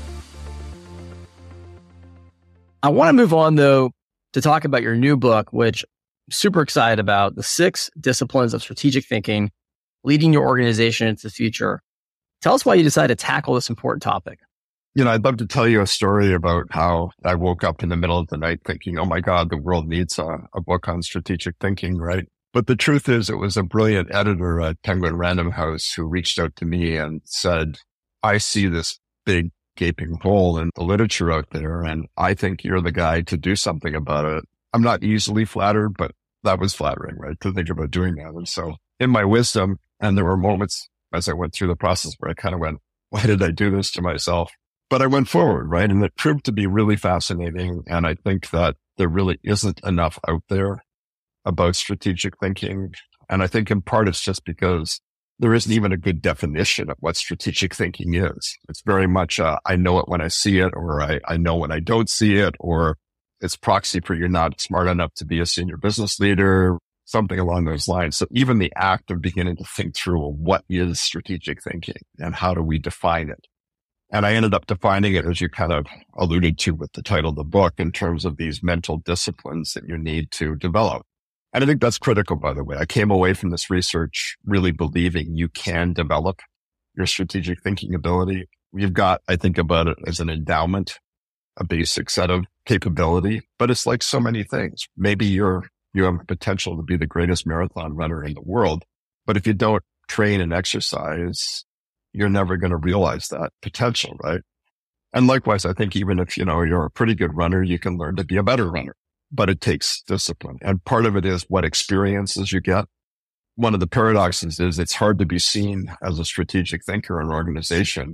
A: I want to move on, though, to talk about your new book, which I'm super excited about, The 6 Disciplines of Strategic Thinking, Leading Your Organization into the Future. Tell us why you decided to tackle this important topic.
O: I'd love to tell you a story about how I woke up in the middle of the night thinking, oh my God, the world needs a book on strategic thinking, right? But the truth is, it was a brilliant editor at Penguin Random House who reached out to me and said, I see this big gaping hole in the literature out there, and I think you're the guy to do something about it. I'm not easily flattered, but that was flattering, right? To think about doing that. And so in my wisdom, and there were moments as I went through the process where I kind of went, why did I do this to myself? But I went forward, right? And it proved to be really fascinating. And I think that there really isn't enough out there about strategic thinking. And I think in part it's just because there isn't even a good definition of what strategic thinking is. It's very much, I know it when I see it, or I know when I don't see it, or it's proxy for you're not smart enough to be a senior business leader, something along those lines. So even the act of beginning to think through what is strategic thinking and how do we define it? And I ended up defining it, as you kind of alluded to with the title of the book, in terms of these mental disciplines that you need to develop. And I think that's critical, by the way. I came away from this research really believing you can develop your strategic thinking ability. You've got, I think about it as an endowment, a basic set of capability, but it's like so many things. Maybe you have the potential to be the greatest marathon runner in the world, but if you don't train and exercise, you're never going to realize that potential, right? And likewise, I think even if, you're a pretty good runner, you can learn to be a better runner, but it takes discipline. And part of it is what experiences you get. One of the paradoxes is it's hard to be seen as a strategic thinker in an organization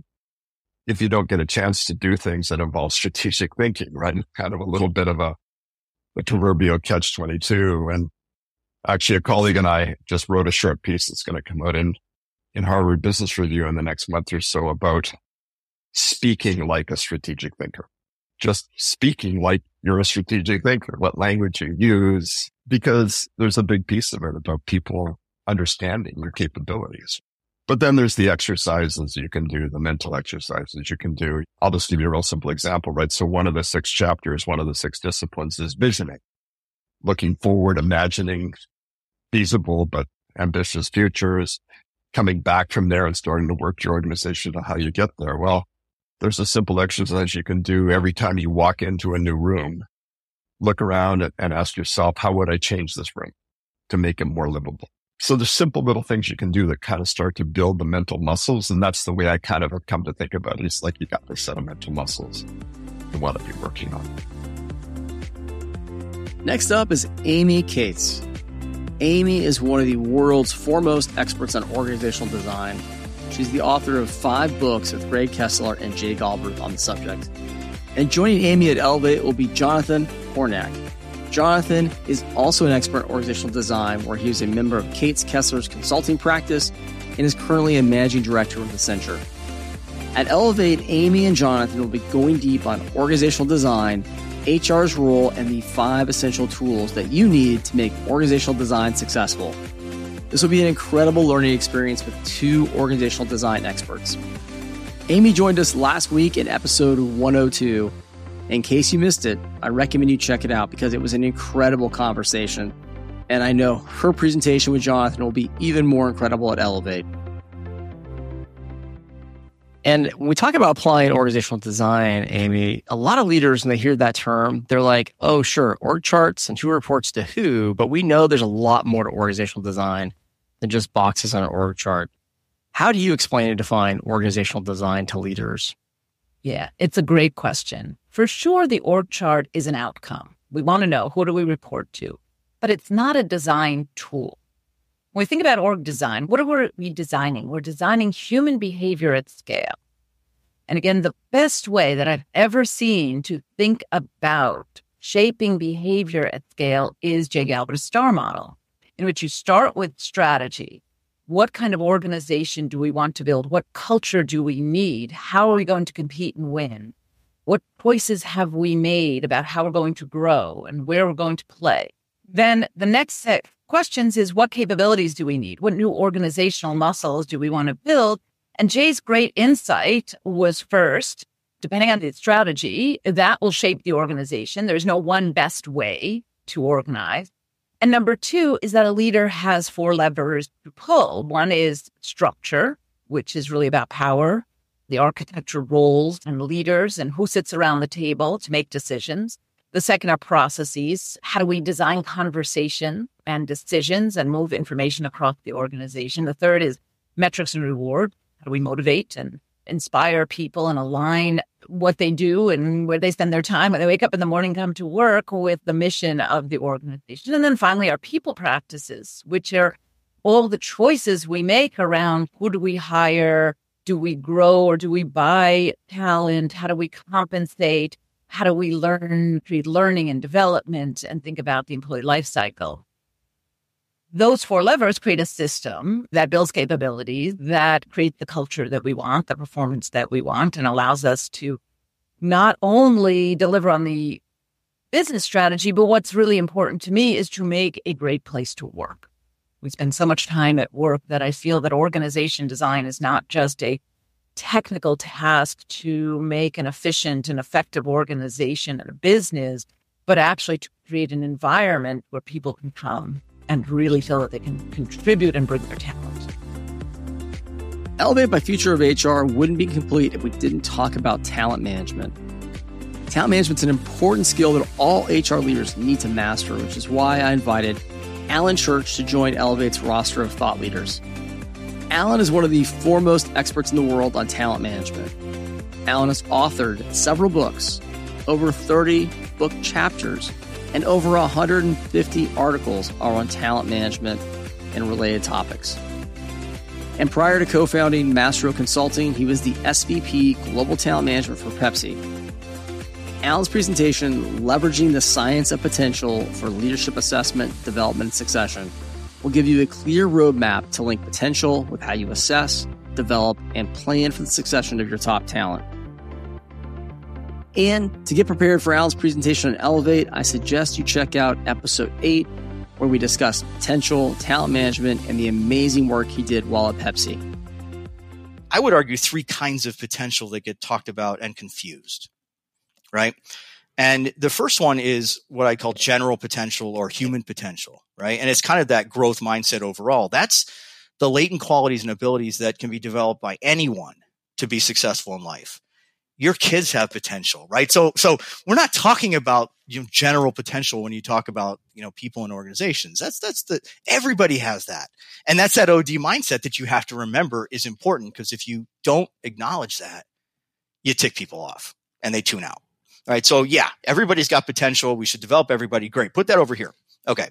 O: if you don't get a chance to do things that involve strategic thinking, right? Kind of a little bit of a proverbial catch-22. And actually, a colleague and I just wrote a short piece that's going to come out in Harvard Business Review in the next month or so about speaking like a strategic thinker. Just speaking like you're a strategic thinker, what language you use, because there's a big piece of it about people understanding your capabilities. But then there's the exercises you can do, the mental exercises you can do. I'll just give you a real simple example, right? So one of the 6 chapters, one of the 6 disciplines is visioning, looking forward, imagining feasible but ambitious futures, coming back from there and starting to work your organization to how you get there. Well, there's a simple exercise you can do every time you walk into a new room. Look around and ask yourself, how would I change this room to make it more livable? So there's simple little things you can do that kind of start to build the mental muscles. And that's the way I kind of have come to think about it. It's like you got this set of mental muscles you want to be working on.
A: Next up is Amy Cates. Amy is one of the world's foremost experts on organizational design. She's the author of 5 books with Greg Kessler and Jay Galbraith on the subject. And joining Amy at Elevate will be Jonathan Hornak. Jonathan is also an expert in organizational design, where he is a member of Cates Kessler's consulting practice and is currently a managing director with Accenture. At Elevate, Amy and Jonathan will be going deep on organizational design, HR's role, and the 5 essential tools that you need to make organizational design successful. This will be an incredible learning experience with 2 organizational design experts. Amy joined us last week in episode 102. In case you missed it, I recommend you check it out because it was an incredible conversation. And I know her presentation with Jonathan will be even more incredible at Elevate. And when we talk about applying organizational design, Amy, a lot of leaders, when they hear that term, they're like, oh, sure, org charts and who reports to who, but we know there's a lot more to organizational design than just boxes on an org chart. How do you explain and define organizational design to leaders?
P: Yeah, it's a great question. For sure, the org chart is an outcome. We want to know, who do we report to? But it's not a design tool. When we think about org design, what are we designing? We're designing human behavior at scale. And again, the best way that I've ever seen to think about shaping behavior at scale is Jay Galbraith's STAR model, in which you start with strategy. What kind of organization do we want to build? What culture do we need? How are we going to compete and win? What choices have we made about how we're going to grow and where we're going to play? Then the next set of questions is, what capabilities do we need? What new organizational muscles do we want to build? And Jay's great insight was, first, depending on the strategy, that will shape the organization. There's no one best way to organize. And number 2 is that a leader has 4 levers to pull. One is structure, which is really about power. the architecture roles and leaders and who sits around the table to make decisions. The second are processes. How do we design conversation and decisions and move information across the organization? The third is metrics and reward. How do we motivate and inspire people and align what they do and where they spend their time when they wake up in the morning, come to work with the mission of the organization? And then finally, our people practices, which are all the choices we make around who do we hire, do we grow or do we buy talent, how do we compensate, how do we create learning and development, and think about the employee life cycle. Those four levers create a system that builds capabilities, that create the culture that we want, the performance that we want, and allows us to not only deliver on the business strategy, but what's really important to me is to make a great place to work. We spend so much time at work that I feel that organization design is not just a technical task to make an efficient and effective organization and a business, but actually to create an environment where people can come and really feel that they can contribute and bring their talent.
A: Elevate by Future of HR wouldn't be complete if we didn't talk about talent management. Talent management's an important skill that all HR leaders need to master, which is why I invited Alan Church to join Elevate's roster of thought leaders. Alan is one of the foremost experts in the world on talent management. Alan has authored several books, over 30 book chapters, and over 150 articles are on talent management and related topics. And prior to co-founding Mastro Consulting, he was the SVP Global Talent Management for Pepsi. Alan's presentation, Leveraging the Science of Potential for Leadership Assessment, Development, and Succession, will give you a clear roadmap to link potential with how you assess, develop, and plan for the succession of your top talent. And to get prepared for Alan's presentation on Elevate, I suggest you check out episode 8, where we discuss potential, talent management, and the amazing work he did while at Pepsi.
Q: I would argue 3 kinds of potential that get talked about and confused, right? And the first one is what I call general potential or human potential, right? And it's kind of that growth mindset overall. That's the latent qualities and abilities that can be developed by anyone to be successful in life. Your kids have potential, right? So we're not talking about general potential when you talk about people in organizations. Everybody has that, and that's that OD mindset that you have to remember is important, because if you don't acknowledge that, you tick people off and they tune out. All right, so yeah, everybody's got potential. We should develop everybody. Great, put that over here. Okay.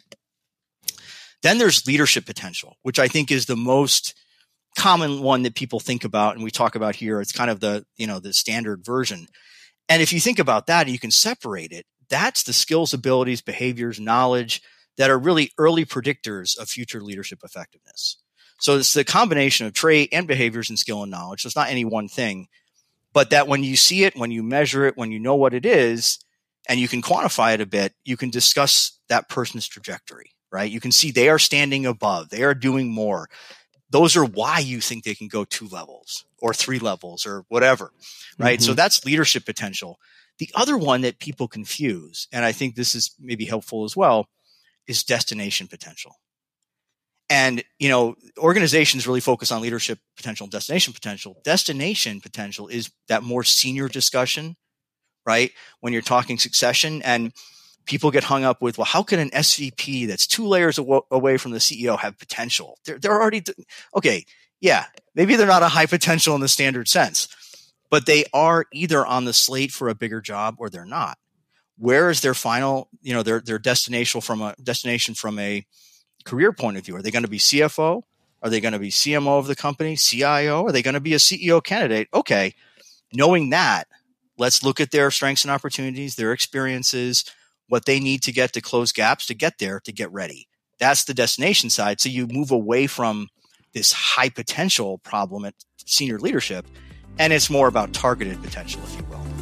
Q: Then there's leadership potential, which I think is the most common one that people think about and we talk about here. It's kind of the standard version. And if you think about that and you can separate it, that's the skills, abilities, behaviors, knowledge that are really early predictors of future leadership effectiveness. So it's the combination of trait and behaviors and skill and knowledge. So it's not any one thing, but that when you see it, when you measure it, when you know what it is, and you can quantify it a bit, you can discuss that person's trajectory, right? You can see they are standing above, they are doing more. Those are why you think they can go 2 levels or 3 levels or whatever, right? Mm-hmm. So that's leadership potential. The other one that people confuse, and I think this is maybe helpful as well, is destination potential. And, organizations really focus on leadership potential and destination potential. Destination potential is that more senior discussion, right? When you're talking succession, and people get hung up with, well, how can an SVP that's 2 layers away from the CEO have potential? They're already, okay. Yeah. Maybe they're not a high potential in the standard sense, but they are either on the slate for a bigger job or they're not. Where is their final, their destination from a career point of view? Are they going to be CFO? Are they going to be CMO of the company, CIO? Are they going to be a CEO candidate? Okay. Knowing that, let's look at their strengths and opportunities, their experiences, what they need to get to close gaps, to get there, to get ready. That's the destination side. So you move away from this high potential problem at senior leadership, and it's more about targeted potential, if you will.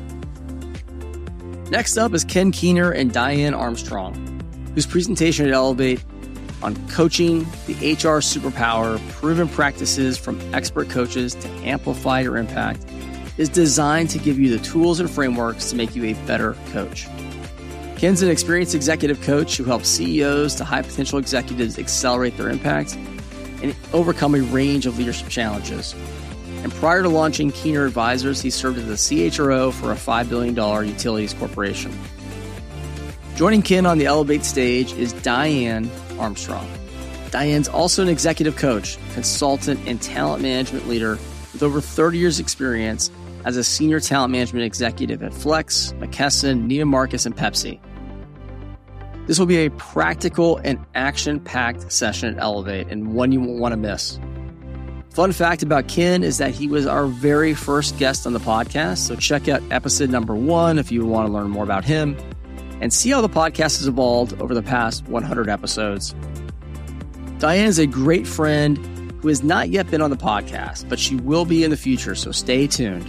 A: Next up is Ken Keener and Diane Armstrong, whose presentation at Elevate on coaching the HR superpower, proven practices from expert coaches to amplify your impact, is designed to give you the tools and frameworks to make you a better coach. Ken's an experienced executive coach who helps CEOs to high potential executives accelerate their impact and overcome a range of leadership challenges. And prior to launching Keener Advisors, he served as the CHRO for a $5 billion utilities corporation. Joining Ken on the Elevate stage is Diane Armstrong. Diane's also an executive coach, consultant, and talent management leader with over 30 years' experience as a senior talent management executive at Flex, McKesson, Neiman Marcus, and Pepsi. This will be a practical and action-packed session at Elevate, and one you won't want to miss. Fun fact about Ken is that he was our very first guest on the podcast, so check out episode number 1 if you want to learn more about him, and see how the podcast has evolved over the past 100 episodes. Diane is a great friend who has not yet been on the podcast, but she will be in the future, so stay tuned.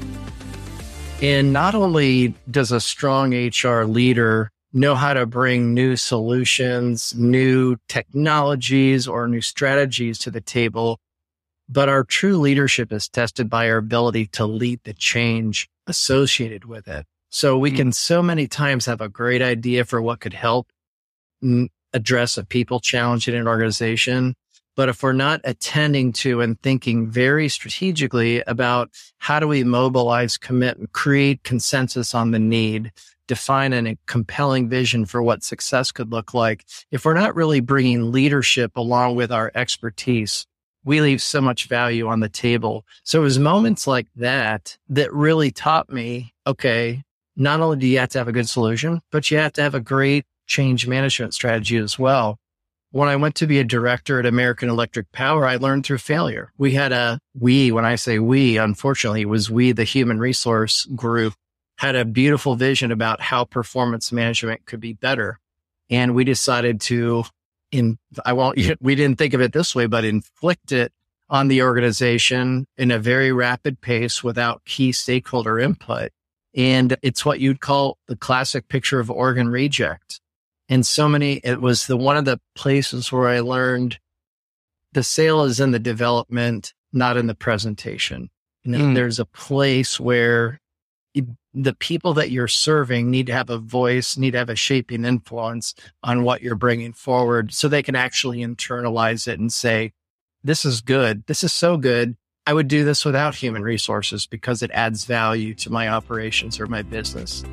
M: And not only does a strong HR leader know how to bring new solutions, new technologies, or new strategies to the table, but our true leadership is tested by our ability to lead the change associated with it. So we can so many times have a great idea for what could help address a people challenge in an organization. But if we're not attending to and thinking very strategically about how do we mobilize, commit, and create consensus on the need, define a compelling vision for what success could look like, if we're not really bringing leadership along with our expertise, we leave so much value on the table. So it was moments like that that really taught me, okay, not only do you have to have a good solution, but you have to have a great change management strategy as well. When I went to be a director at American Electric Power, I learned through failure. We had when I say we, unfortunately, it was we, the human resource group, had a beautiful vision about how performance management could be better. And we decided to, we didn't think of it this way, but inflict it on the organization in a very rapid pace without key stakeholder input. And it's what you'd call the classic picture of organ reject. And it was one of the places where I learned the sale is in the development, not in the presentation. There's a place where the people that you're serving need to have a voice, need to have a shaping influence on what you're bringing forward so they can actually internalize it and say, this is good. This is so good. I would do this without human resources because it adds value to my operations or my business.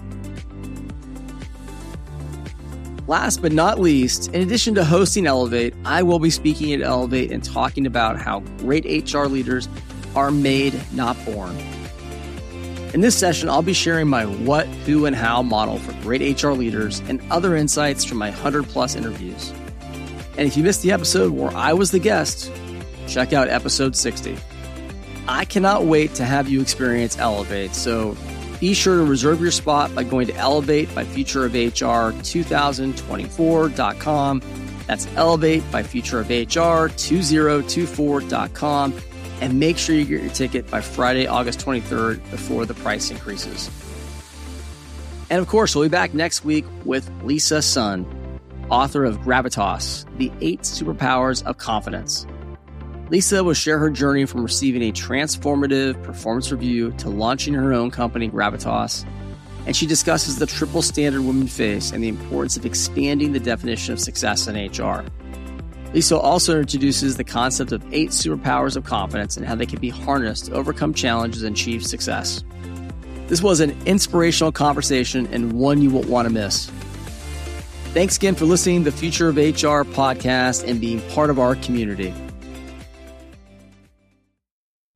A: Last but not least, in addition to hosting Elevate, I will be speaking at Elevate and talking about how great HR leaders are made, not born. In this session, I'll be sharing my what, who, and how model for great HR leaders and other insights from my 100+ interviews. And if you missed the episode where I was the guest, check out episode 60. I cannot wait to have you experience Elevate, so be sure to reserve your spot by going to elevatebyfutureofhr2024.com. That's elevatebyfutureofhr2024.com. And make sure you get your ticket by Friday, August 23rd before the price increases. And of course, we'll be back next week with Lisa Sun, author of Gravitas, The 8 Superpowers of Confidence. Lisa will share her journey from receiving a transformative performance review to launching her own company, Gravitas. And she discusses the triple standard women face and the importance of expanding the definition of success in HR. Lisa also introduces the concept of 8 superpowers of confidence and how they can be harnessed to overcome challenges and achieve success. This was an inspirational conversation and one you won't want to miss. Thanks again for listening to the Future of HR podcast and being part of our community.